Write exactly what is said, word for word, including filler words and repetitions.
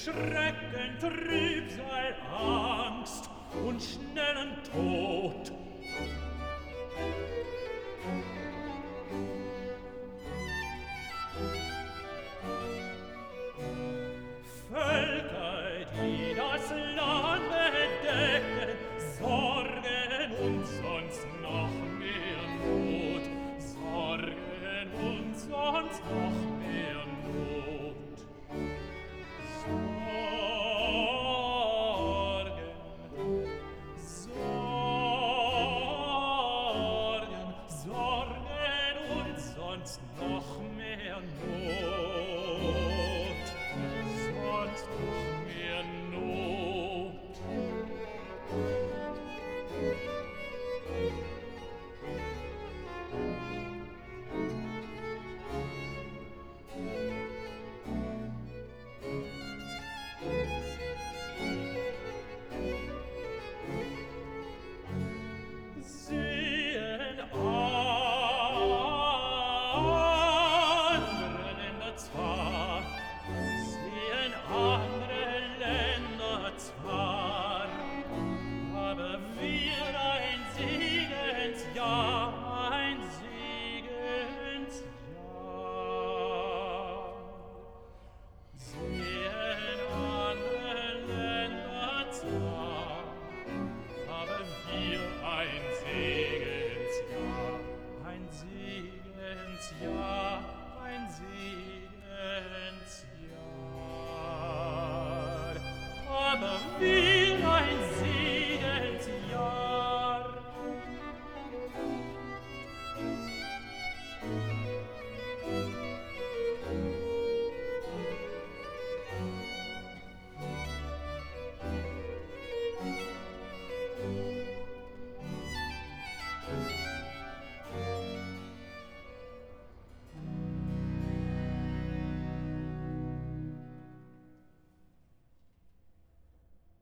Schrecken, Trübsal, Angst und schnellen Tod. Völker, die das Land bedecken, Sorgen und sonst noch mehr Not, Sorgen und sonst noch mehr Not. Sorgen, Sorgen, Sorgen und sonst noch mehr Not, sonst noch mehr Not. Sehen andere Länder zwar, sehen andere Länder zwar, aber wir ein Segensjahr, ein Segensjahr. Sehen andere Länder zwar, aber wir ein Segensjahr, ein Segensjahr, ein Segensjahr. Aber wir